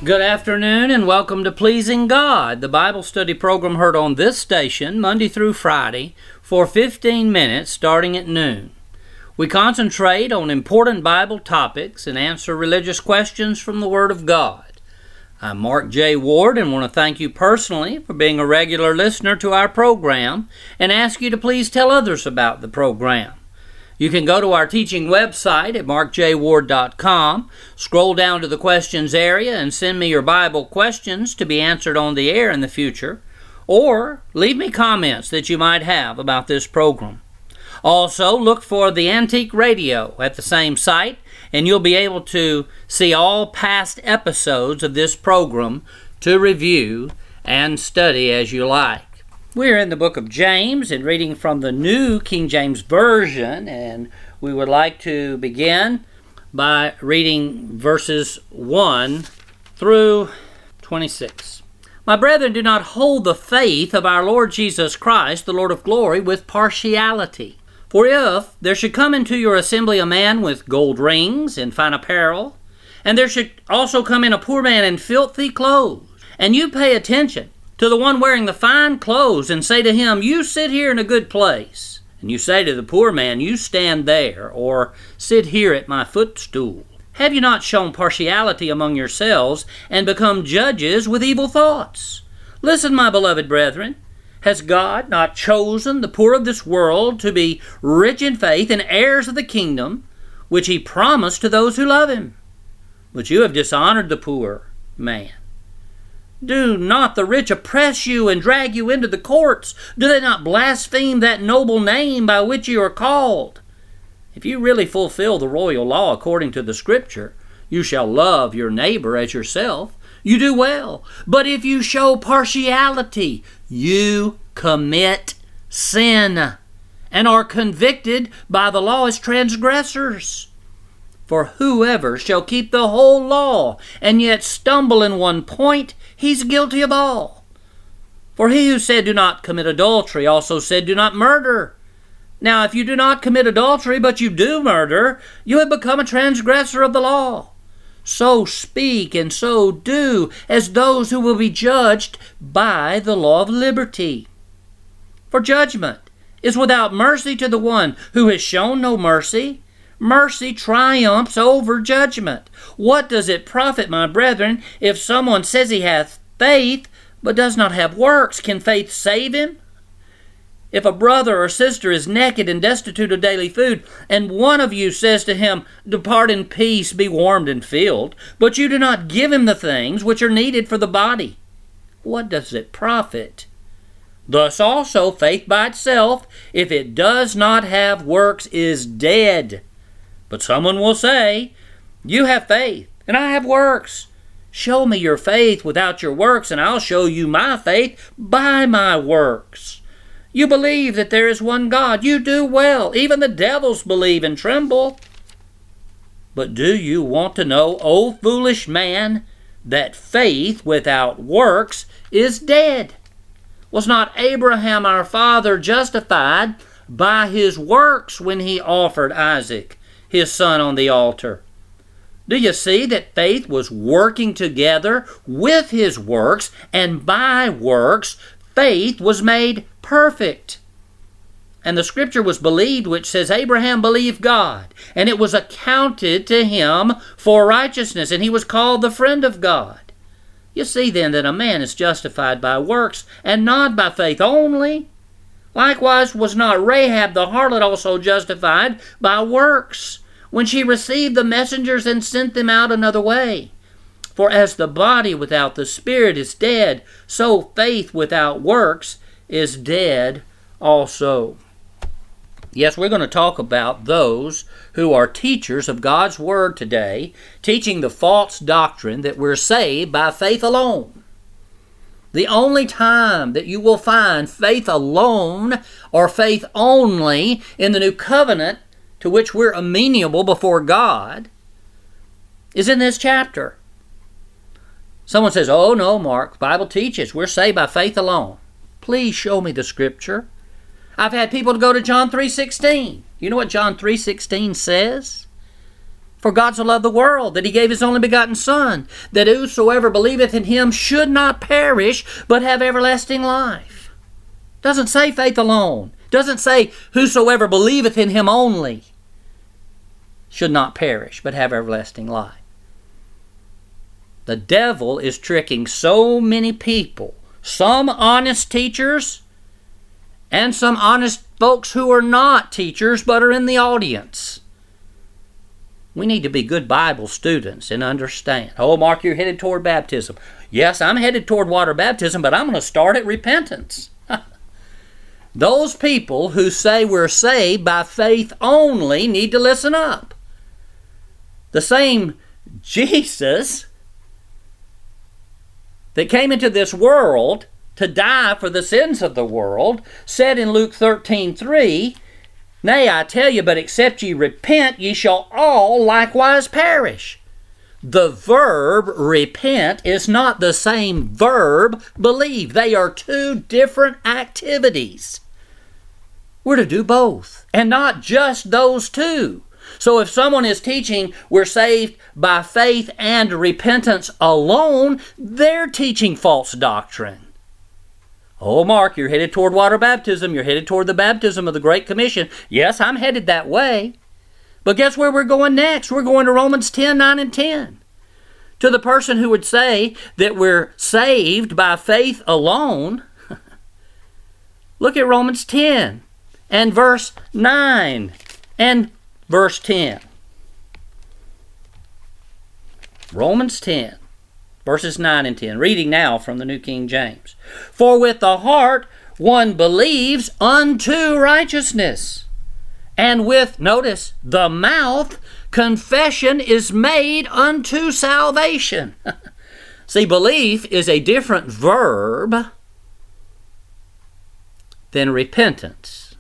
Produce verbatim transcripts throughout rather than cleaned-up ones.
Good afternoon and welcome to Pleasing God, the Bible study program heard on this station Monday through Friday for fifteen minutes starting at noon. We concentrate on important Bible topics and answer religious questions from the Word of God. I'm Mark J. Ward and want to thank you personally for being a regular listener to our program and ask you to please tell others about the program. You can go to our teaching website at mark j ward dot com, scroll down to the questions area and send me your Bible questions to be answered on the air in the future, or leave me comments that you might have about this program. Also, look for the Antique Radio at the same site, and you'll be able to see all past episodes of this program to review and study as you like. We're in the book of James and reading from the New King James Version, and we would like to begin by reading verses one through twenty-six. My brethren, do not hold the faith of our Lord Jesus Christ, the Lord of glory, with partiality. For if there should come into your assembly a man with gold rings and fine apparel, and there should also come in a poor man in filthy clothes, and you pay attention to the one wearing the fine clothes, and say to him, you sit here in a good place. And you say to the poor man, you stand there, or sit here at my footstool. Have you not shown partiality among yourselves, and become judges with evil thoughts? Listen, my beloved brethren, has God not chosen the poor of this world to be rich in faith and heirs of the kingdom, which he promised to those who love him? But you have dishonored the poor man. Do not the rich oppress you and drag you into the courts? Do they not blaspheme that noble name by which you are called? If you really fulfill the royal law according to the Scripture, you shall love your neighbor as yourself. You do well. But if you show partiality, you commit sin and are convicted by the law as transgressors. For whoever shall keep the whole law and yet stumble in one point, he's guilty of all. For he who said, do not commit adultery, also said, do not murder. Now, if you do not commit adultery, but you do murder, you have become a transgressor of the law. So speak and so do as those who will be judged by the law of liberty. For judgment is without mercy to the one who has shown no mercy. Mercy triumphs over judgment. What does it profit, my brethren, if someone says he hath faith, but does not have works? Can faith save him? If a brother or sister is naked and destitute of daily food, and one of you says to him, depart in peace, be warmed and filled, but you do not give him the things which are needed for the body, what does it profit? Thus also faith by itself, if it does not have works, is dead. But someone will say, you have faith, and I have works. Show me your faith without your works, and I'll show you my faith by my works. You believe that there is one God. You do well. Even the devils believe and tremble. But do you want to know, O foolish man, that faith without works is dead? Was not Abraham our father justified by his works when he offered Isaac, his son, on the altar? Do you see that faith was working together with his works, and by works faith was made perfect? And the Scripture was believed, which says, Abraham believed God, and it was accounted to him for righteousness, and he was called the friend of God. You see then that a man is justified by works, and not by faith only. Likewise was not Rahab the harlot also justified by works, when she received the messengers and sent them out another way? For as the body without the spirit is dead, so faith without works is dead also. Yes, we're going to talk about those who are teachers of God's Word today, teaching the false doctrine that we're saved by faith alone. The only time that you will find faith alone or faith only in the new covenant to which we're amenable before God is in this chapter. Someone says, oh no, Mark, the Bible teaches we're saved by faith alone. Please show me the Scripture. I've had people to go to John three sixteen. You know what John three sixteen says? For God so loved the world, that he gave his only begotten Son, that whosoever believeth in him should not perish, but have everlasting life. Doesn't say faith alone. Doesn't say whosoever believeth in him only should not perish, but have everlasting life. The devil is tricking so many people, some honest teachers, and some honest folks who are not teachers, but are in the audience. We need to be good Bible students and understand. Oh, Mark, you're headed toward baptism. Yes, I'm headed toward water baptism, but I'm going to start at repentance. Those people who say we're saved by faith only need to listen up. The same Jesus that came into this world to die for the sins of the world said in Luke thirteen three, Nay, I tell you, but except ye repent, ye shall all likewise perish. The verb repent is not the same verb believe. They are two different activities. We're to do both, and not just those two. So if someone is teaching we're saved by faith and repentance alone, they're teaching false doctrine. Oh, Mark, you're headed toward water baptism. You're headed toward the baptism of the Great Commission. Yes, I'm headed that way. But guess where we're going next? We're going to Romans ten, nine, and ten. To the person who would say that we're saved by faith alone, look at Romans ten and verse nine and verse ten. Romans ten. Verses nine and ten, reading now from the New King James. For with the heart one believes unto righteousness, and with, notice, the mouth confession is made unto salvation. See, belief is a different verb than repentance.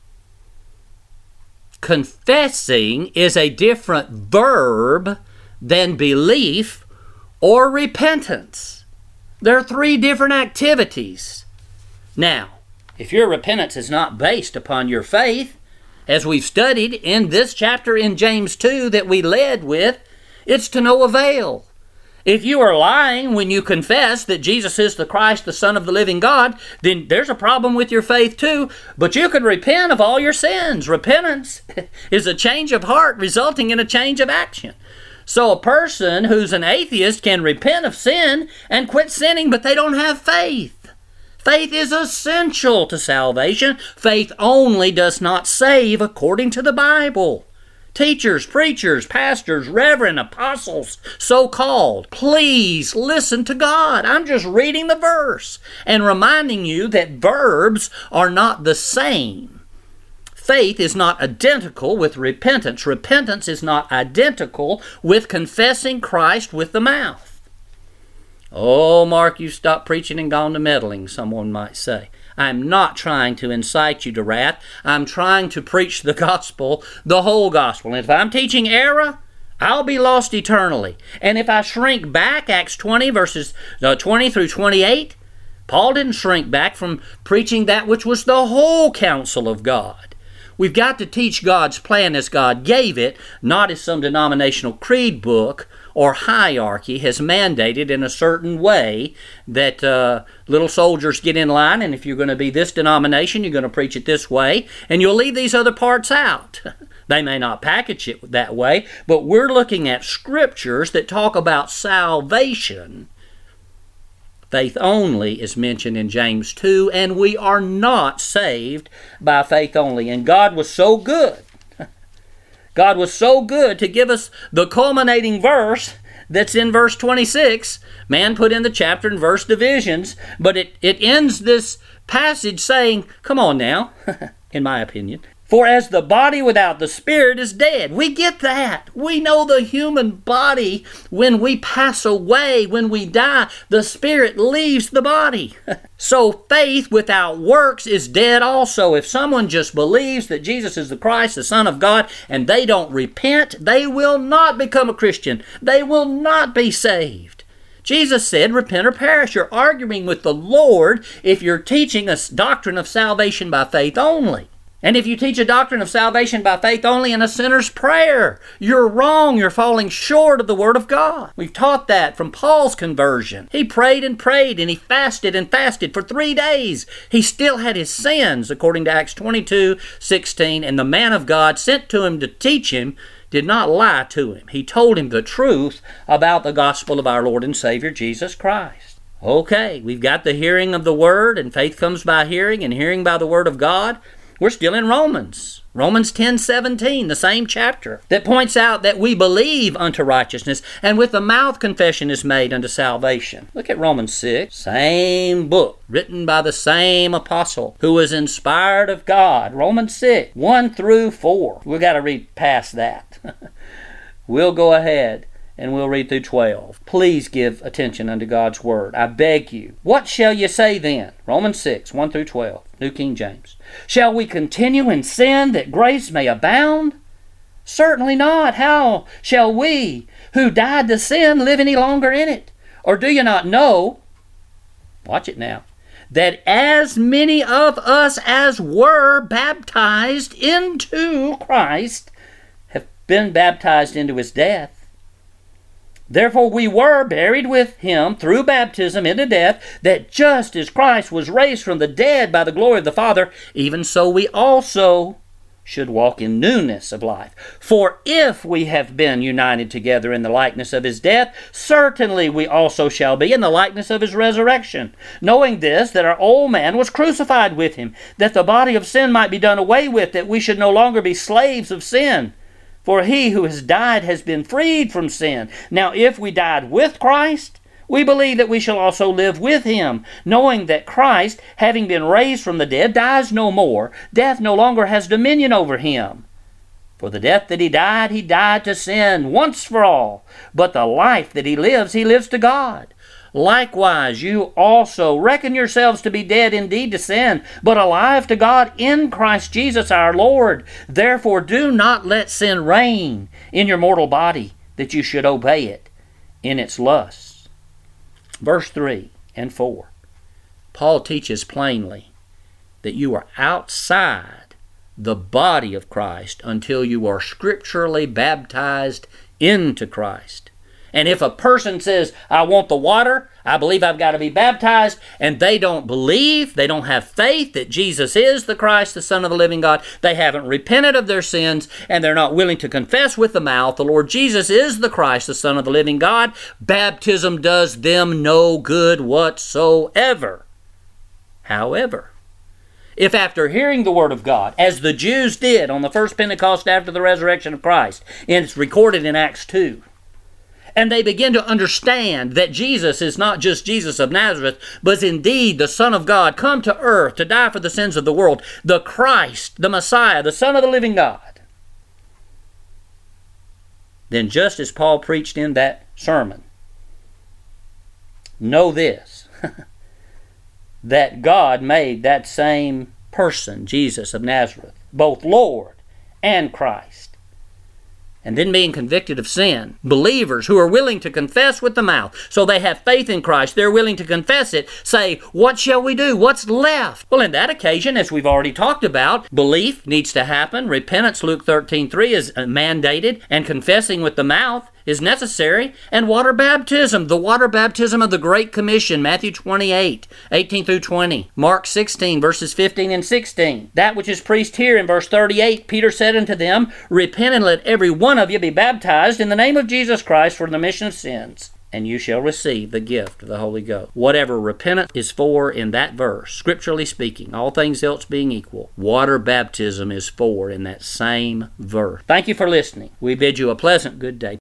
Confessing is a different verb than belief or repentance. There are three different activities. Now, if your repentance is not based upon your faith, as we've studied in this chapter in James two that we led with, it's to no avail. If you are lying when you confess that Jesus is the Christ, the Son of the living God, then there's a problem with your faith too. But you can repent of all your sins. Repentance is a change of heart resulting in a change of action. So a person who's an atheist can repent of sin and quit sinning, but they don't have faith. Faith is essential to salvation. Faith only does not save according to the Bible. Teachers, preachers, pastors, reverend, apostles, so-called, please listen to God. I'm just reading the verse and reminding you that verbs are not the same. Faith is not identical with repentance. Repentance is not identical with confessing Christ with the mouth. Oh, Mark, you've stopped preaching and gone to meddling, someone might say. I'm not trying to incite you to wrath. I'm trying to preach the gospel, the whole gospel. And if I'm teaching error, I'll be lost eternally. And if I shrink back, Acts twenty, verses twenty through twenty-eight, Paul didn't shrink back from preaching that which was the whole counsel of God. We've got to teach God's plan as God gave it, not as some denominational creed book or hierarchy has mandated in a certain way that uh, little soldiers get in line, and if you're going to be this denomination, you're going to preach it this way, and you'll leave these other parts out. They may not package it that way, but we're looking at scriptures that talk about salvation. Faith only is mentioned in James two, and we are not saved by faith only. And God was so good. God was so good to give us the culminating verse that's in verse twenty-six. Man put in the chapter and verse divisions, but it, it ends this passage saying, come on now, in my opinion, for as the body without the spirit is dead. We get that. We know the human body, when we pass away, when we die, the spirit leaves the body. So faith without works is dead also. If someone just believes that Jesus is the Christ, the Son of God, and they don't repent, they will not become a Christian. They will not be saved. Jesus said, repent or perish. You're arguing with the Lord if you're teaching a doctrine of salvation by faith only. And if you teach a doctrine of salvation by faith only in a sinner's prayer, you're wrong. You're falling short of the Word of God. We've taught that from Paul's conversion. He prayed and prayed, and he fasted and fasted for three days. He still had his sins, according to Acts twenty-two sixteen, and the man of God sent to him to teach him did not lie to him. He told him the truth about the gospel of our Lord and Savior, Jesus Christ. Okay, we've got the hearing of the Word, and faith comes by hearing, and hearing by the Word of God. We're still in Romans. Romans ten seventeen, the same chapter, that points out that we believe unto righteousness, and with the mouth confession is made unto salvation. Look at Romans six, same book, written by the same apostle, who was inspired of God. Romans six, one through four. We've got to read past that. We'll go ahead and we'll read through twelve. Please give attention unto God's Word. I beg you. What shall you say then? Romans six, one through twelve, New King James. Shall we continue in sin that grace may abound? Certainly not. How shall we, who died to sin, live any longer in it? Or do you not know, watch it now, that as many of us as were baptized into Christ have been baptized into His death? Therefore we were buried with Him through baptism into death, that just as Christ was raised from the dead by the glory of the Father, even so we also should walk in newness of life. For if we have been united together in the likeness of His death, certainly we also shall be in the likeness of His resurrection. Knowing this, that our old man was crucified with Him, that the body of sin might be done away with, that we should no longer be slaves of sin. For he who has died has been freed from sin. Now if we died with Christ, we believe that we shall also live with Him, knowing that Christ, having been raised from the dead, dies no more. Death no longer has dominion over Him. For the death that He died, He died to sin once for all. But the life that He lives, He lives to God. Likewise, you also reckon yourselves to be dead indeed to sin, but alive to God in Christ Jesus our Lord. Therefore do not let sin reign in your mortal body, that you should obey it in its lusts. Verse three and four. Paul teaches plainly that you are outside the body of Christ until you are scripturally baptized into Christ. And if a person says, I want the water, I believe I've got to be baptized, and they don't believe, they don't have faith that Jesus is the Christ, the Son of the living God, they haven't repented of their sins, and they're not willing to confess with the mouth, the Lord Jesus is the Christ, the Son of the living God, baptism does them no good whatsoever. However, if after hearing the Word of God, as the Jews did on the first Pentecost after the resurrection of Christ, and it's recorded in Acts two, and they begin to understand that Jesus is not just Jesus of Nazareth, but is indeed the Son of God, come to earth to die for the sins of the world, the Christ, the Messiah, the Son of the living God. Then just as Paul preached in that sermon, know this, that God made that same person, Jesus of Nazareth, both Lord and Christ. And then being convicted of sin, believers who are willing to confess with the mouth, so they have faith in Christ, they're willing to confess it, say, what shall we do? What's left? Well, in that occasion, as we've already talked about, belief needs to happen. Repentance, Luke thirteen three, is mandated, and confessing with the mouth is necessary, and water baptism, the water baptism of the Great Commission, Matthew twenty-eight, eighteen through twenty, Mark sixteen, verses fifteen and sixteen. That which is preached here in verse thirty-eight, Peter said unto them, repent and let every one of you be baptized in the name of Jesus Christ for the remission of sins, and you shall receive the gift of the Holy Ghost. Whatever repentance is for in that verse, scripturally speaking, all things else being equal, water baptism is for in that same verse. Thank you for listening. We bid you a pleasant good day.